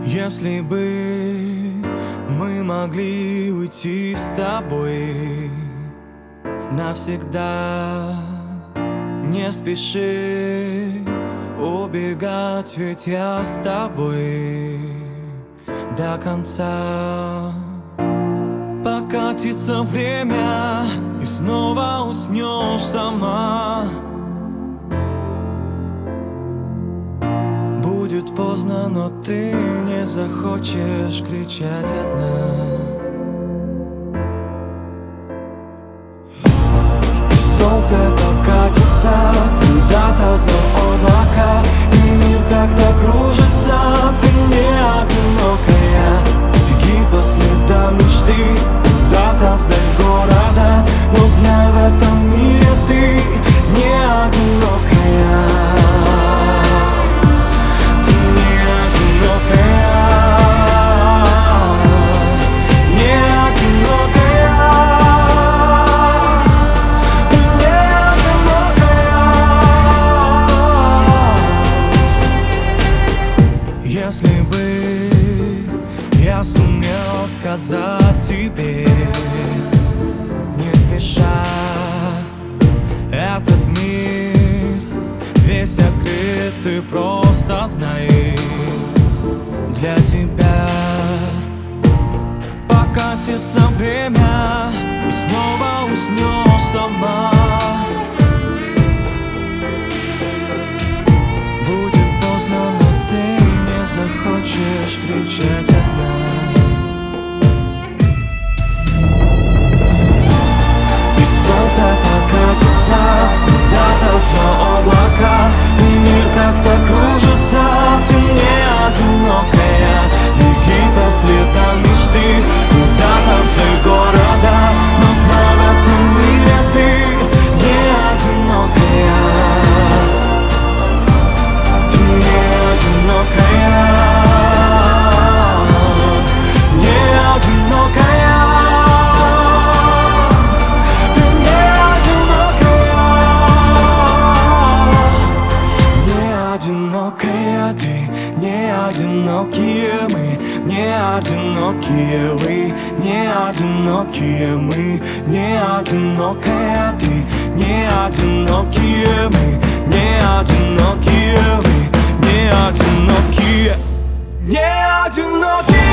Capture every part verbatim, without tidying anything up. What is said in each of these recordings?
Если бы мы могли уйти с тобой навсегда, не спеши убегать, ведь я с тобой до конца. Покатится время, и снова уснешь сама. Будет поздно, но ты не захочешь кричать одна. И солнце покатится куда-то за облака, и мир как-то кружится, ты не одинокая. Беги по следам мечты куда-то вдаль города, но знай, в этом мире ты не одинокая. Если бы я сумел сказать тебе, не спеша, этот мир весь открыт, ты просто знай, для тебя покатится время, и снова уснешь сама. Будет поздно, но ты не захочешь кричать одна. И солнце покатится куда-то за облака, и мир как-то кружится, ты не одинокая. Беги по следам мечты куда-то вдаль города, но знай, в этом мире ты не одинокая. Ты не одинокая. Не одинокая. Ты не одинокая. Не одинокая ты, не одинокие мы, не одинокие вы, не одинокие мы, не одинокая ты, не одинокие мы, не одинокие вы, не одинокие, не одинокие.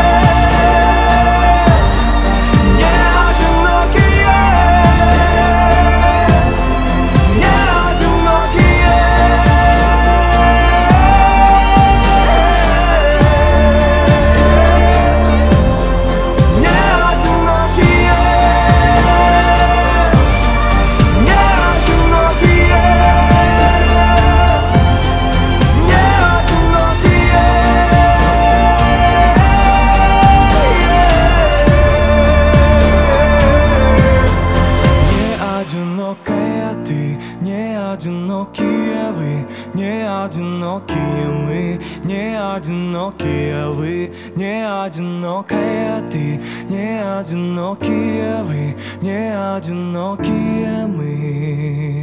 Одинокие вы, не одинокие мы, не одинокие вы, не одинокая ты, не одинокие вы, не одинокие мы.